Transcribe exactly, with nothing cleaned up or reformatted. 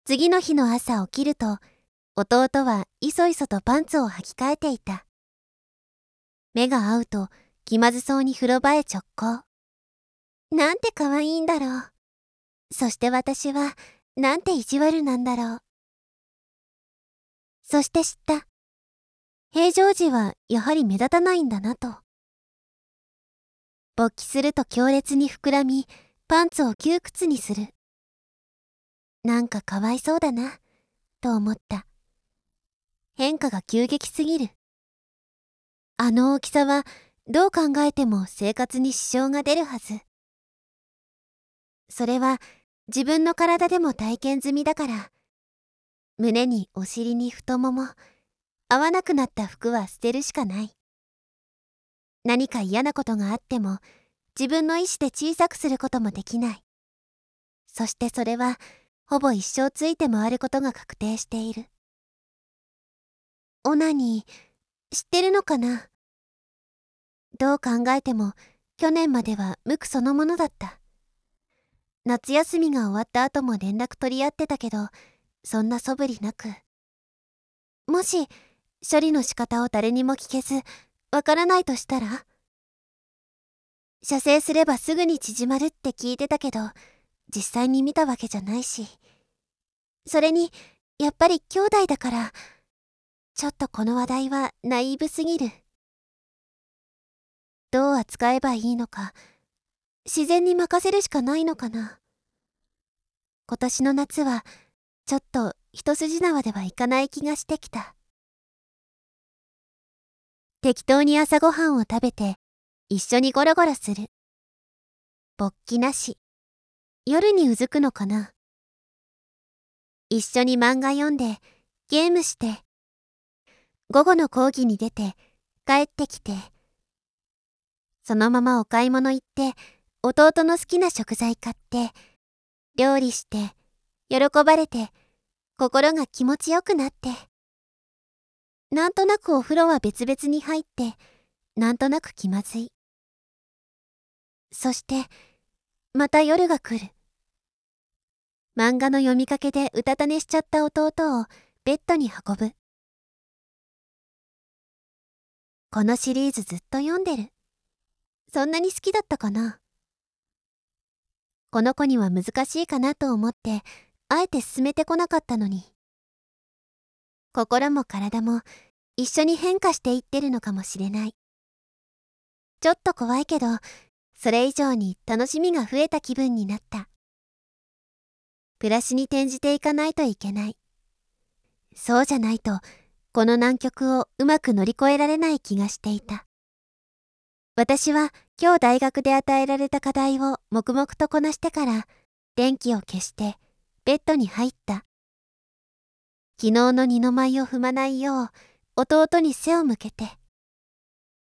次の日の朝起きると、弟はいそいそとパンツを履き替えていた。目が合うと気まずそうに風呂場へ直行。なんて可愛いんだろう。そして私はなんて意地悪なんだろう。そして知った。平常時はやはり目立たないんだなと。勃起すると強烈に膨らみ、パンツを窮屈にする。なんかかわいそうだな、と思った。変化が急激すぎる。あの大きさはどう考えても生活に支障が出るはず。それは自分の体でも体験済みだから、胸にお尻に太もも、合わなくなった服は捨てるしかない。何か嫌なことがあっても、自分の意志で小さくすることもできない。そしてそれは、ほぼ一生ついて回ることが確定している。オナニー、知ってるのかな？どう考えても、去年までは無垢そのものだった。夏休みが終わった後も連絡取り合ってたけど、そんな素振りなく。もし、処理の仕方を誰にも聞けず、わからないとしたら？射精すればすぐに縮まるって聞いてたけど、実際に見たわけじゃないし。それに、やっぱり兄弟だから、ちょっとこの話題はナイーブすぎる。どう扱えばいいのか、自然に任せるしかないのかな。今年の夏は、ちょっと一筋縄ではいかない気がしてきた。適当に朝ごはんを食べて、一緒にゴロゴロする。勃起なし。夜にうずくのかな。一緒に漫画読んで、ゲームして、午後の講義に出て、帰ってきて、そのままお買い物行って、弟の好きな食材買って、料理して、喜ばれて、心が気持ちよくなって。なんとなくお風呂は別々に入って、なんとなく気まずい。そして、また夜が来る。漫画の読みかけでうたた寝しちゃった弟をベッドに運ぶ。このシリーズずっと読んでる。そんなに好きだったかな。この子には難しいかなと思って、あえて進めてこなかったのに。心も体も一緒に変化していってるのかもしれない。ちょっと怖いけど、それ以上に楽しみが増えた気分になった。プラスに転じていかないといけない。そうじゃないと、この難局をうまく乗り越えられない気がしていた。私は今日大学で与えられた課題を黙々とこなしてから、電気を消してベッドに入った。昨日の二の舞を踏まないよう、弟に背を向けて、